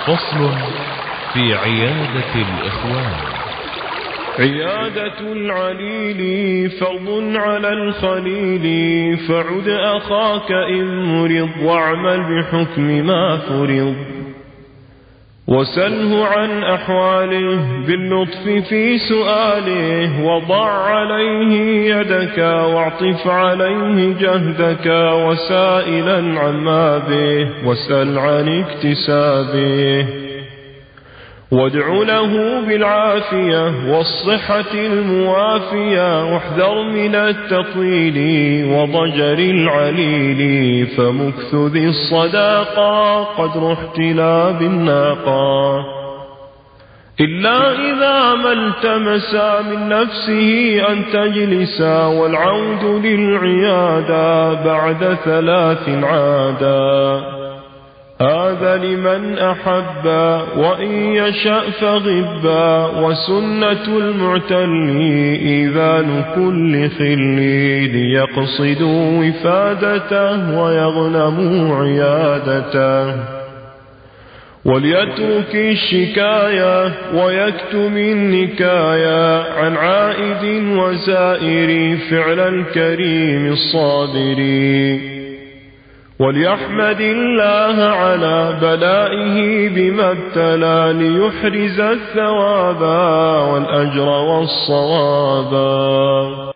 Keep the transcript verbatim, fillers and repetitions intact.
فصل في عيادة الإخوان. عيادة العليل فرض على الخليل، فعد أخاك إن مرض واعمل بحكم ما فرض، وسله عن أحواله باللطف في سؤاله، وضع عليه يدك واعطف عليه جهدك، وسائلا عما به واسأل عن اكتسابه، وادع له بالعافية والصحة الموافية، واحذر من التطويل وضجر العليل، فمكث ذي الصداقة قدر احتلاب الناقة، إلا إذا ما التمس من نفسه أن تجلس، والعود للعيادة بعد ثلاث عادا، هذا لمن أحب وإن يشأ فغبا، وسنة المعتل إذان كل خلي، ليقصدوا وفادته ويغنموا عيادته، وليترك الشكاية ويكتم النكاية، عن عائد وزائر فعل الكريم الصابر، وليحمد الله على بلائه بما ابتلى، ليحرز الثواب والأجر والصواب.